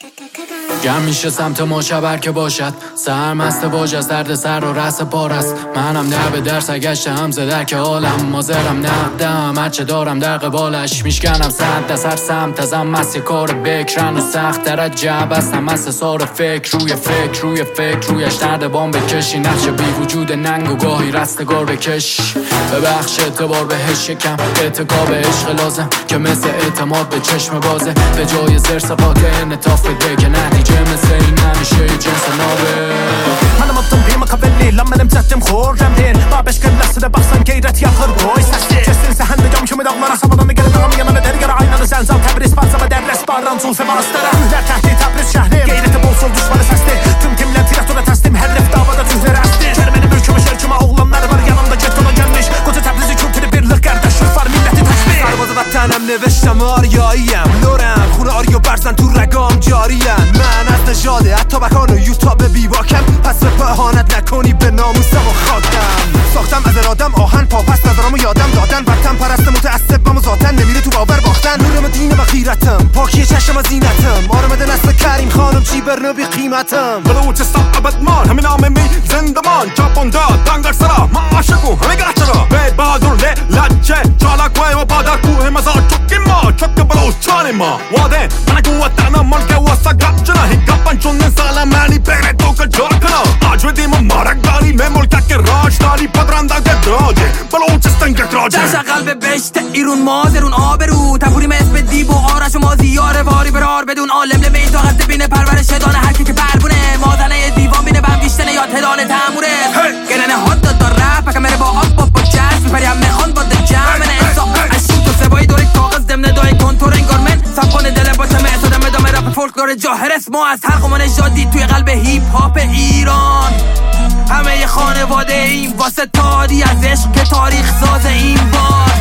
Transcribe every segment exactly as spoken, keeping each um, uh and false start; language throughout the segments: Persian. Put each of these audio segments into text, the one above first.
گم میشه سمت ما شبر که باشد سرمست باج از درد سر و رس پار است. منم در به درس گشته هم زدر که حالم مازرم نقدم هرچه دارم در قبالش میشکنم صد از هر سمت ازم مست کار بکرن و سخت در جب هستم مست سار فکر روی فکر روی فکر رویش درد بام بکشی نقش بی وجود ننگ و گاهی رستگار بکش ببخش اعتبار بهش شکم اعتقاب عشق لازم که مثل اعتماد به چشم بازه به جای زرس قاطع انطاف بده که نتیجه مثل این نمیشه یه جنس نابه. منم اتم قیمه قبلی لما نمزدم خورم دین ما بشکل لسه بخصن گیرت یا خربوی سستی چستین سهنده جام شمی داغ من اصابه دانه گره داغم یمن درگر عینان زنزان تبریز بازا و در رس باران سوس باستره در تحتی تبریز شهریم گیرت بولسول düşmanı sesti tüm kimler tiratona teslim her lef davada tüzleri asti Cermeni mülküme şerküme oğlanlar var yanımda cetona gelmiş koca Tebrizi kültürü birlik kardeşlik var milleti teşvik Sarvazı vatanım نوشتم آریاییم لورم خونه آریو برزن تو رگام جاریم من از نژاد اتابکان و یوتاب بیواکم پس به اهانت نکنی به ناموسم و خاکم ساختم از ارادم آهن پا پس نظرامو یادم دادن وطن پرست متعصبم و ذاتن نمیره تو باور باختن نورم دینم و خیرتم پاکی چشم و زینتم آرامده نسل کریم خانم چی برنو بی قیمتم بلوچستان ابدمان همین نام می زندمان چاپوندا دنگر سرا ما عاشقو همه گرچرا به بادر لچه چالاک و پادر کوه مزار چکی ما چک بلوچان ما واده من قوتنا ملک واسا گپچنا هیگپن چون سالم منی بین تو که جا کنا آج ودیم مارک داری من ملک که راج داری پدرنده گدراجه بلوچستان گدراجه درش قلب بشت ایرون مازرون آبرو تپوری اسم دیب و آرش و مازیار واری برار بدون عالم لمه این طاقت بینه پرورش دانه هر کی که بربونه مازنه دیوان بینه بم بیشتنه یا تدانه تموره گرنه هات داد دار رپ اکا مره با آب با جرس میپری هم میخوان با ده جمعنه انسا اشوت و سبایی دوری کاغذ دمنه دای کنتور انگار من سبکن دل با تمه اصدم ادامه رپ فولکلور جاهر اسم ما از هر قمان جادی توی قلب هیپ هاپ ایران همه ی خانواده این واسه تاری از عشق که تاریخ ساز این بار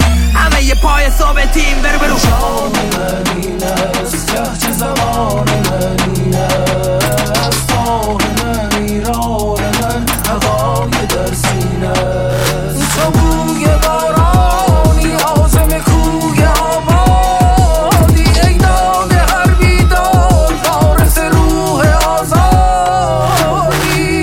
همه ی پای ثابتیم برو برو شام مدینه است چه زمان مدینه است آن من ایران من هوای در سینه است تو بوی بارانی آزم کوی آبادی ای نام هر بیدار وارث روح آزادی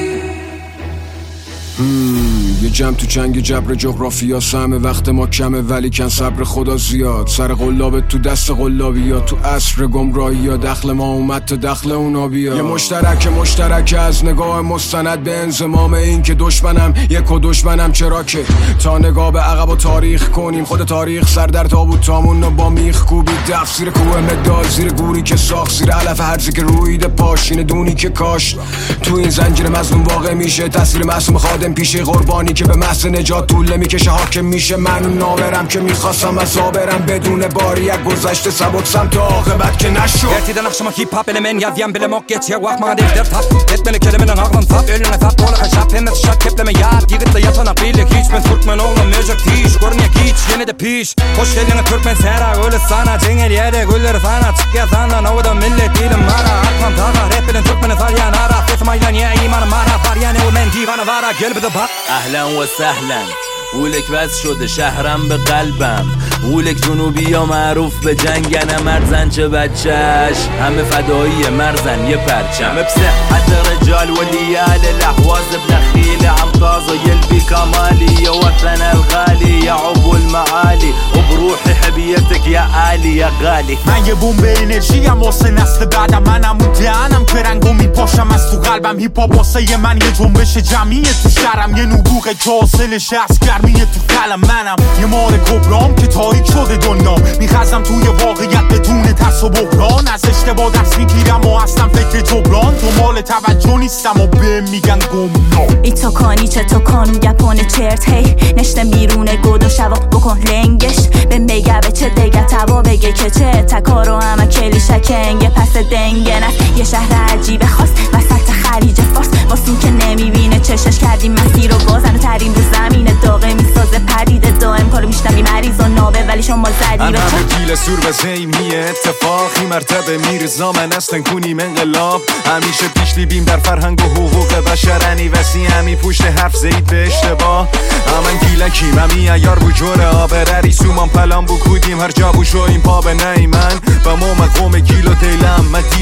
یه جمع تو جنگ جبر جغرافیا سهم وقت ما کمه ولی کن صبر خدا زیاد سر قلابت تو دست قلابیا تو عصر گمراهی دخل ما اومد تا دخل اونا بیا یه مشترک مشترک از نگاه مستند به انضمام این که دشمنم یک و دشمنم چرا که تا نگاه به عقب و تاریخ کنیم خود تاریخ سر در تابوت تامون با میخ کوبی دف زیر کوه مدال زیر گوری که ساخت زیر علف هرزی که رویده پاشین دونی که کاشت تو این زنجیر مظلوم واقع میشه تاثیر معصوم خادم پیشه قربانی که به محض نجات طول میکشه حاکم میشه من ناورم که میخواستم از آبرم بدون باری یک گذشته سبک سمت عاقبت که نشد Gertiden akşama hip-hop elemen yazıyan bile mok geç ya vakma defter tap etmeli kelimenin ağlam tap önüne tap dola kaşap hem de şak kepleme yar yigitla yatana birlik hiç ben Türkmen oğlum mevcut tiş görünüyor hiç yine de piş hoş geldin Türkmen sera öyle sana cengel yere güller sana çık ya sana novada millet dilim mara arkam taga rapinin Türkmeni faryan ara fesmaylan ya iman mara faryan o men divana vara gel bir de bak اهلا و سهلا قولک وز شده شهرم به قلبم قولک جنوبی ها معروف به جنگن مرزن چه بچهش همه فدایی مرزن یه پرچم بصحت رجال وليال الاحواز بنخيل عم طازه يلبي كمالي يا وطن الغالي يا عبو المعالي وبروحي حبيتك يا عالي يا غالي من یه بوم به انرژی ام واسه نسل بعدم منم اون دهنم که رنگو میپاشم از تو قلبم هیپ هاپ واسه من یه جنبش جمعیه تو شهرم یه نبوغه که حاصلش از گرمیه تو قلم منم یه مار کبرام که تاریک شده دنیا میخزم توی واقعیت بدون ترس و بحران از اشتباه دست میگیرم و اصلا فکر جبران تو مال توجه نیستم و به میگن گمنام ای تو کانی چه تو کانو گپانه چرت هی نشته میرونه گود و شوا بکن لنگش به میگه به چه دیگه تبا بگه که چه تکارو همه کلی شکنگه پس دنگه نست یه شهر عجیبه خواست وسط خلیج فارس واسون که نمیبینه چشش کردیم مسیر و بازن و ترین رو زمین داغه میسازه پدیده دائم کارو میشنوی مریض و نابه ولی شما زدی من همه پیل سور و زیمیه اتفاقی مرتبه میرزا من اصلا کنیم انقلاب همیشه پیش لیبیم در فرهنگ و حقوق بشرنی وسی همی پشت حرف زید به اشتباه همین گیلکیم همی ایار بو جوره آبرری سومان پلان بو کودیم هر جا بو شو این پا به نی من و ما مقوم گیل و دیلم مدی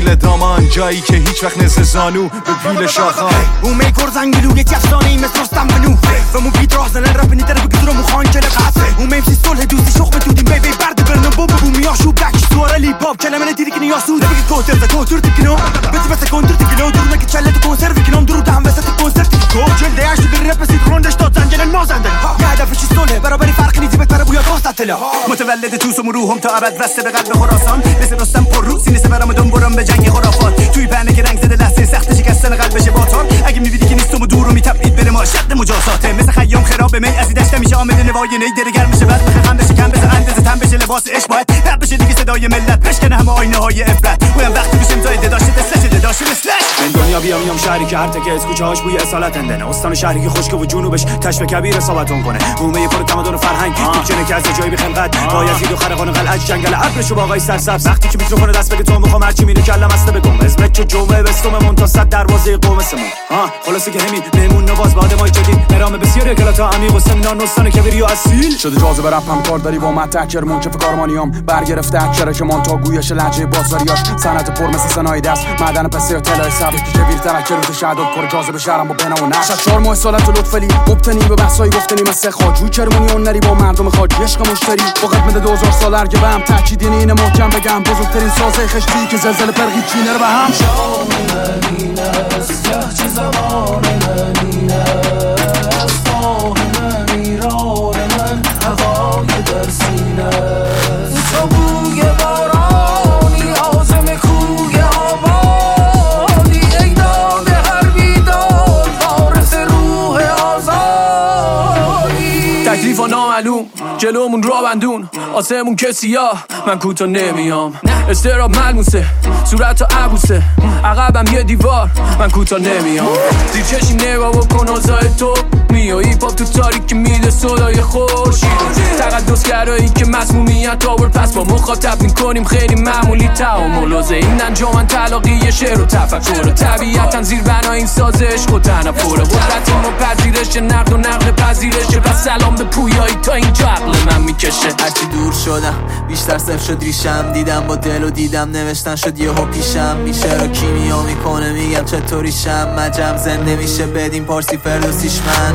جایی که هیچ وقت نزد زانو به پیل شاخان اون میکر زنگلو یک افسانه ای مثل رستم بنو و مو بیت راه زنن رپ نیدره بگید رو مخان که لقصه اون میمسی صلح دوستی شخم دودیم بی بی برد برنو بوم بوم میاشو بک سواره لی باب کلمه ندیدی که نیاسود بگید کوتر ده کوتر تکنو بسی بس کنتر تکنو درونه که چله تو کنسرو کنم درو دهم وسط کنسرت کو جلده اش در رپ سینکرونش داد زنجان مازندن یه هدفش صلح برابری فرق نیزی بهتره بویا راستله متولد توس و روحم تا ابد وسته به قلب خراسان مثل رستم پر رو سینه سپرم دم برم به جنگ خرافات توی پهنه که رنگ زده لحظه سخت شکستن قلبش باتار اگه می‌بینی که نیستم و دور رو میتپید بره ما شد مجازاته مثل خیام خراب می از دشت میشه آمده نوای نی درگر میشه بعد بخم بشه کم بشه اندازه تن بشه لباس عشق باید رب بشه دیگه صدای ملت بشکنه همه آینه های عبرت ویم وقتی بشم زایده داشته دسته شده داشته مثلش من دنیا بیام میام شهری که هر تکه از کوچه هاش بوی اصالت اندنه استان شهری که خشک و جنوبش تشبه کبیر اصابتون کنه بومه پر تمدن و فرهنگ دیگه که از جای بی خلقت بایزید و خرقان قلعه جنگل ابرش و باغای سرسبز وقتی که میکروفون دست بگه تو میخوام هرچی مینه کلم است بگم اسمت چه جمعه بستم منتصد دروازه قوم سمون ها خلاصه که همین مهمون نواز بعد ما جدید نرام بسیاری کلاتا عمیق و سمنان استان کبیر و اصیل شده جاذب رپ هم کار داری با متکر منکف کارمانیام برگرفته اکره که مونتا گویش لهجه بازاریاش صنعت پر مثل صنایع دست معدن پسته و طلای سبک که کبیر ترکر رو شهادت پر جاذب شهرم با بنا و نقش چهار ماه سالت لطفلی مبتنی به بحثای گفتنی مثل خاجو کرمونی اون نری با مردم خاجی عشق مشتری فقط میده دو هزار سال ارگه بهم تاکید یعنی اینه محکم بگم بزرگترین سازه خشتی که زلزله پرقی چینه رو به هم شام مدینه است یه زمان مدینه است آه من ایران من هوای در سینه است تو بوی بارانی آزم کوی آبادی ای داده هر بیدار وارث روح آزادی تکلیف و نامعلوم جلومون را بندون آسمون که سیاه من کوتا نمیام استراب ملموسه صورت عبوسه عقبم یه دیوار من کوتا نمیام زیر چشی نگاه بکن آزای تو میایی پاپ تو تاریکی میده صدای خورشید تقدس گرایی که مسمومیت آورد پس با مخاطب میکنیم خیلی معمولی تعامل و این انجامن تلاقی شعر و تفکر و طبیعتا زیر بنا این سازش خود تنفره قدرت ما پذیرش نقد و نقد پذیرش پس سلام به پویایی تا اینجا عقل من میکشه هرچی دور شدم بیشتر صفر شد ریشم دیدم با دل و دیدم نوشتن شد یهو پیشم میشه رو کیمیا میکنه میگم چطوریشم مجم زنده میشه بدیم پارسی فردوسیش من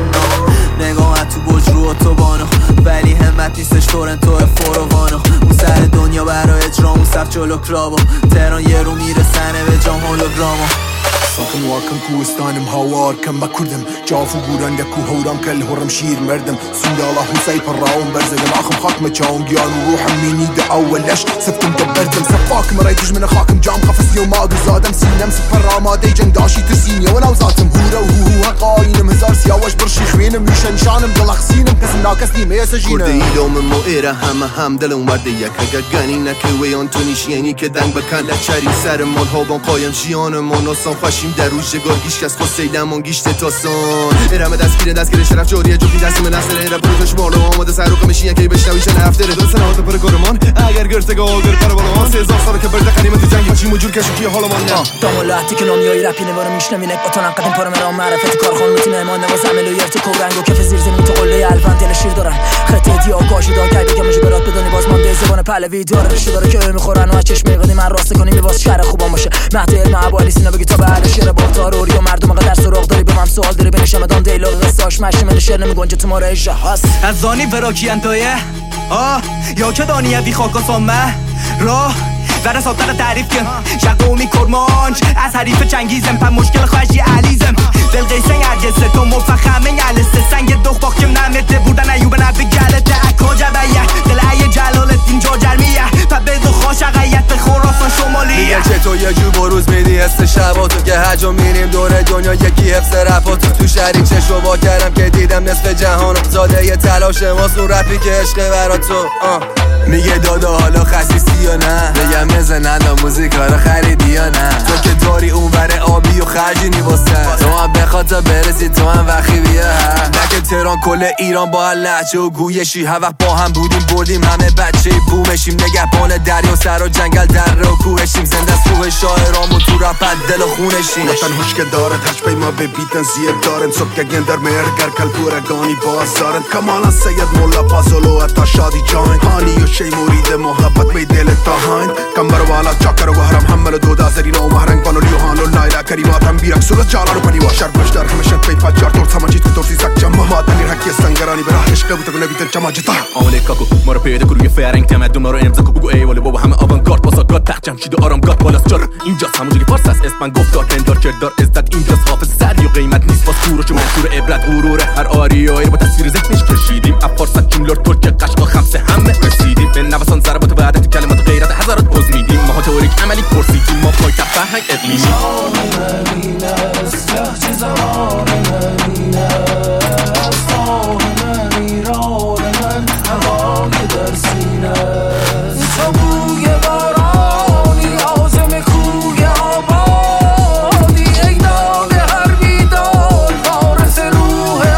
نگاه تو بوج رو اتوبانو ولی همت نیستش تورنتو فوروانو اون سر دنیا برای اجرام صف جلو کراو تهران یه رو میرسنه به جام هولوگرامو ساکن واکن کوهستانم هاوار کم بکردم جافو گوران دکو هورام کل هرم شیر مردم سندالا حسای پراون برزدم آخم خاكم جاوم جان وروحم ميني دا اولش سفتم دبرتم سفاكم رايدج من خاكم جام قفص يوم ما زادم سينم سفر رامادي جنداشي ترسيني ولو زاتم هورا وهو قاينم هزار سياوش برشي خوينم ميشن شانم دلخسينم كسم ناكسني ميسجينم كردي يوم موئره همه هم دلم ورده یک اگر گنی نکوی آن تو نیشینی که دنگ بکن لچری سر من هابان قایم جیانمون آسان خوشیم در روش جگار گیش کس خود سیلمون گیشت تاسان ارمه دستگیره دستگیره شرف جوریه جوبی دستیم نسل ایره پروژش مالو آماده سر رو کمیشی یکی بشنویش نفته دو سنوات پر گرمان اگر گرسه گاه آگر پر بالان سه هزار ساله که برده قنیمت جنگی هاشی مجور کشو که حالا من نه دامولاتی که نامیایی رپی نوارو میشنوی نک با تو نقدم پارم رام معرفت کارخان میتونه امان نواز عملو یرت کورنگ و کف زیر زمین تو قله الفن دل شیر دارن خطه دی آکاشی دار که بگم مجبورات بدونی باز مانده زبان پهلوی داره رشته داره که میخورن و از چشم قدیم من راست کنیم میواز شهر خوبان باشه مهد علم ابوالی سینا بگی تا به اهل شعر باطاروری و مردم قدر سراغ داری به من سوال داری بنشم مدام دیالوگ قصاش مشی من شعر نمیگنجه تو ماره اجرا هست از زانی وراکی انتایه آه یا که دانیه بی خاک و سامه راه ذره ساتر تعریف کن شقومی کرمانج از حریف چنگیزم پن مشکل خوشی علیزم دل قیسن عرگسه تو مفخمه علسه سنگ دخ باکم نمته بودن ایوب نبی گلته اکا جبیه دل ای جلالت اینجا جرمیه پا بدو خوش اقیت به خوراسان شمالیه میگه که تو یه جو بروز میدی است شباتو که هجا میریم دور دنیا یکی حفظ رفاتو تو شریک چشو با کردم که دیدم نصف جهانو زاده یه تلاش ماست اون رپی که عشق برا تو میگه دادا حالا خسیسی یا نه میگم بزنن موزیک ها رو خریدی یا نه تو که داری اون بره آبی و خرجینی واسه تو هم بخواد تا برسی تو هم وقی بیا نه که تهران کل ایران با هر لحجه و گویشی هر وقت با هم بودیم بردیم همه بچه بومشیم نگهبان دریا سر و جنگل دره و کوهشیم زنده از روح شاعرام و تو رپت دل و خونشیم وطن هوش که دارد هش بی ما ببیتن زیب دارن صبح که گندر مرگر کل پورگانی بازارن کمالا سید مولا پازولو اتا شادی جاین هانی و شی مرید محبت بی دل تا هاین کمبر والا چاکر و هرم حمل دو دازرین و مهرنگ بانولی و کریماتم بیرک صورت جالارو پنی واشر بشدار همشت پی پاچار دور سماجیت که دور سیزک جمع مادنی رکی سنگرانی براه عشق بوده گونه بیتر جمع جتا آمله کاکو ما رو پیدا کن روی فرنگ تمدن ما رو امضا کن بگو ای ولی بابا همه آوانگارد باساگارد تخت جمشید و آرامگارد بالاست جار اینجاست همونجوری فارس است اسم من گفتار پندار کردار عزت اینجاست حافظ سری و قیمت نیست باز کورو چون منصور عبرت غروره هر آریایی رو با تصویر ذهنش کشیدیم افارست جملار ترک قشقا خمسه همه رسیدیم به نوسان ضربات و وعدت کلمات غیرت هزارات عضو میدیم ما تئوریک عملی پرسیدیم ما پای کف فرهنگ اقلیمی زمان من است آه من ایران من هوای در سینه است تو بوی بارانی عازم کوی آبادی ای داغ هر بیدار وارث روح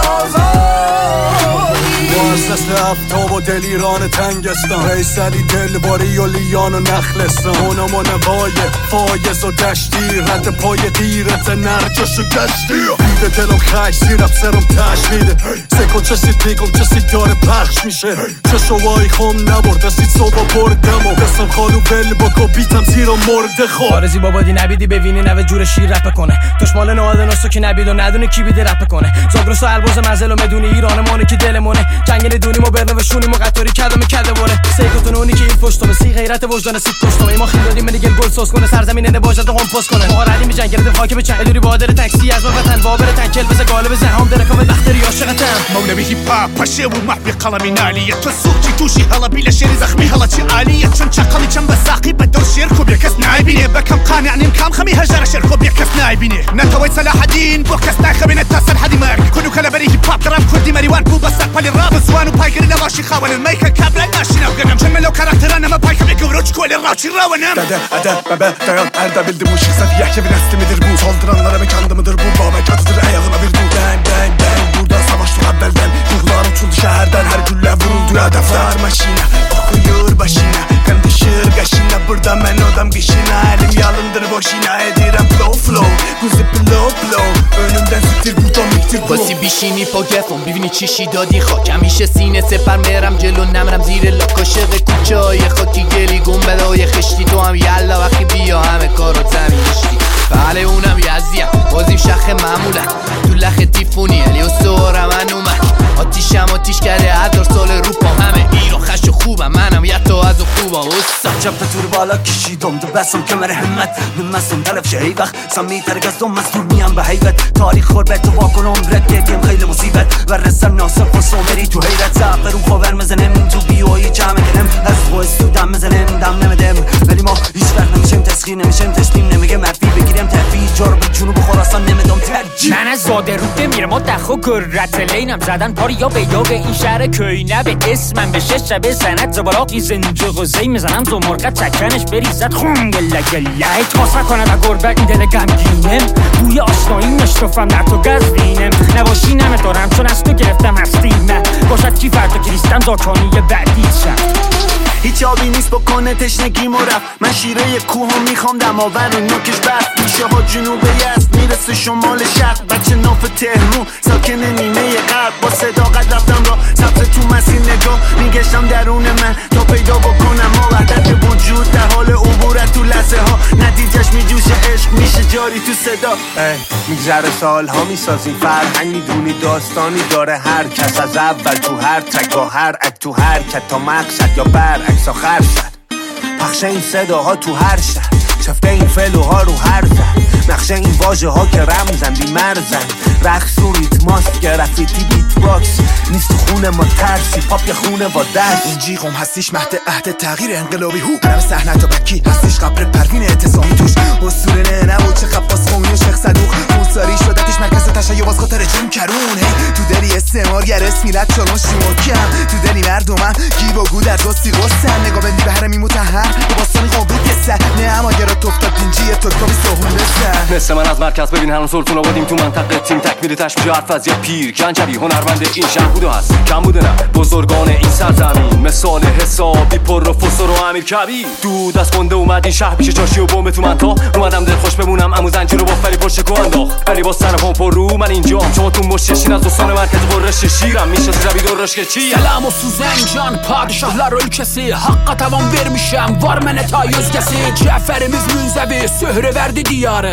آزادی واسه افتاب و دلیران تنگستان ریسلی دلباری و لیان و نخلستان اونم و نوای فایز و دشتی رد پای غیرت نرجش و گشتی بیده دلم خش زیرم سرم تشمیده سکو چسی دیگم چسی داره پخش میشه چه شوایی خوم نبرد دستید صبح بردم و دستم خالو بل بکو بیتم زیرا مرده خود آرزی بابادی نبیدی ببینی نوه جور شیر رپ کنه دشمال نواده نستو که نبید و ندونه کی بیده رپ کنه زاگرس و البرز منزل و مدونی ایران مانه که دلمونه جنگ ندونیم و برنه و شونیم و قطاری کدم کده باره سیکوتون اونی که این پشتمه سی غیرت وجدان سید کشتمه ما خیل دادیم منیگل گل سوس کنه سرزمین نباشد و هم پست کنه ما ردیم جنگرده خاک به چند دوری بادر تاکسی از وطن بابر تنکل بز قالب زهام درکم بختری عاشقتم مولوی هیپ هاپ پشه و محبی قلمی نالیه تو سوقی توشی هلا بیل شری زخمی هلا چی عالیه چون چقلی چون بساقی بدور شیر خوب یکس نایبینه بکم قانع نیم کام خمی هجر شیر خوب یکس نایبینه نتوی صلاح الدین بو کس ناخبینه تاسن حدی مرگ کنو کلا بری هیپ هاپ درام کردی مریوان بو بساق پلی راب زوان و پایگری نواشی خوان المیکا کابلای ماشینا وگنم چون ملو کاراکترانه ما پایکم یکوروچ کولی راچی راونم دده اده bebe dayan elde bildim bu şıksat yahya bir nesli midir bu saldıranlara mekandı mıdır bu baba katıdır ayağına bir dur bang bang bang burada savaştık evvelden ruhlar uçuldu şehirden her gülle vuruldu hedefler maşine okuyor başına kan dışır kaşına burada ben odam kışına elim yalındır boşuna edirem flow flow kuzi blow blow önümden siktir buradan miktir blow باسی بیشینی پا گفم ببینی چیشی دادی خاک همیشه سینه سپر میرم جلو نمرم زیر لاک عاشق کوچه های خاکی گلی گنبدای خشتی تو هم یلا وقتی بیا همه کارو زمین اشتی بله اونم یزدیم بازیم شخ معمولم تو لخ تیفونی علی و سوار من اومد آتیشم آتیش کرده هزار سال رو پا همه ایران خش و خوبم منم یتا از و خوبم استم چپ تور بالا کشیدم تو بسم کمر همت نمستم طرف شه وقت سمی ترگزدم مستور میم به حیبت تاریخ خوربت و واکن عمرت گردیم خیلی مصیبت و رسم ناسب و سومری تو حیرت زعفرون خوبر مزنم تو بیایی جمع کنم از خویست تو دم مزنم دم نمدم ولی ما هیچ وقت نمیشم تسخیر نمیشم تسلیم نمیگم مرفی بگیرم تحفیل جارب جنوب خراسان نمیدم ترجیح من از زاده رو بمیرم ما دخو گررت لینم زدن پاری یا به یا به این شهر کوینه به اسمم به شش شبه زنت زبالاقی زنجق و زی میزنم تو مرقت چکنش بریزد خون گله گله تاس نکنه و گربه این دل گمگینم بوی آشنایی نشتفم در تو گزینم نباشی نمیدارم چون از تو گرفتم هستیم باشد کی فردا کریستم زاکانی بعدیشم هیچ آبی نیست بکنه تشنگی مرف من شیره کوه و میخوام دماور و نوکش بست میشه ها جنوب یزد میرسه شمال شرق بچه ناف تهرون ساکن نیمه غرب با صداقت رفتم را سبت تو مسیر نگاه میگشتم درون من تا پیدا بکنم ما وحدت وجود در حال عبورت تو لحظه ها نتیجهش میجوشه عشق میشه جاری تو صدا میگذره سال ها میسازیم فرهنگ میدونی داستانی داره هر کس از اول تو هر تک با هر اک تو هر کت تا مقصد یا برعکس آخر شد پخش این صداها تو هر شهر چفته این فلوها رو هر زن نقشه این واژه ها که رمزن بی مرزن رقص و ریتماست گرافیتی بیت باکس نیست خونه ما ترسی پاپ یه خونه با دست این جیغم هستیش مهد عهد تغییر انقلابی هو برم صحنه تا بکی هستیش قبر پروین اعتصامی توش اسطوره نه نبود چه خباس خومی و شیخ صدوق موساری شدتش مرکز تشیع باز خاطر جون کرون هی تو دلی استعمارگر اسمی رد چالون شیموکم تو دلی مردمم گیب و گو در دوستی غصن نگاه بندی به هرمی متحر به باستانی قابود گسه نه اما گرا توفتاد پینجیه تو کابی سهون بسن مثل من از مرکز ببین هنون سلطون آبادیم تو منطقه تیم تکمیل تشبیه حرف از یه پیر گنجوی هنرمند این شهر بوده هست کم بوده نه بزرگان این سرزمین مثال حسابی پر و فسر و امیر کبیر دود از کنده اومد این شهر پیش چاشی و بومب تو من تا اومدم دل خوش بمونم امو زنجیر رو با فری پشت کو انداخت ولی با سر پام پر رو من اینجام شما تو مششین از دوستان مرکز قرش شیرم میشه زبی درش که چی سلام و سوزن جان padişahlar ülkesi Hakka tavan vermişem var mene tayyüz kesi Caferimiz münzevi söhre verdi diyarı Gaz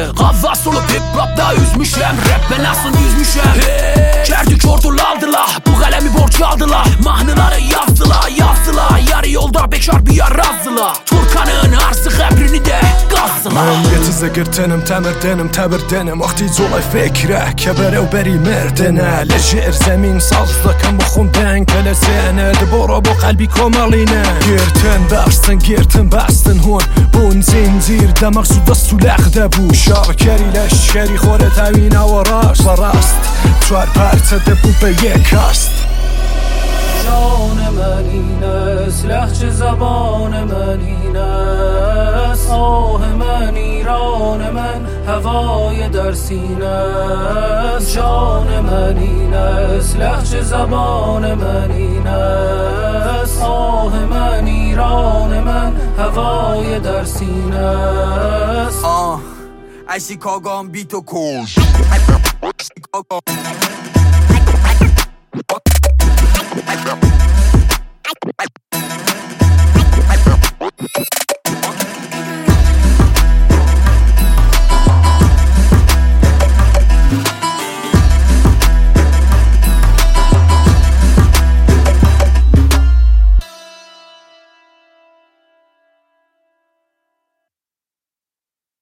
fazla solo hip hop'da üzmüşəm Rap'e nasıl yüzmüşəm hey. Kerdik ordulaldılar bu kalemi borç aldılar Mahnıları yazdılar yazdılar Yarı yolda bekar bir yer razdılar Turkanın arsı qəbrini de qazdılar Mən yetizə qırtınım təmirdenim təbirdenim Vaxti zolay fikrə kəbərə u bəri merdənə Lejer zemin sazda kan bu xunden Kələsənə də bora bu qalbi komalina Girtin bastın girtin bastın hon Bun zincirdə maqsuda sulaqda bu Şarkəri leşkəri xore təvinə و راست و راست چوار پرتده بود به یک کاست جان من این است لهجه زبان من این است آه من ایران من هوای در سینه است جان من این است لهجه زبان من این است آه من ایران من هوای در سینه است آه I Chicago on beat to cool.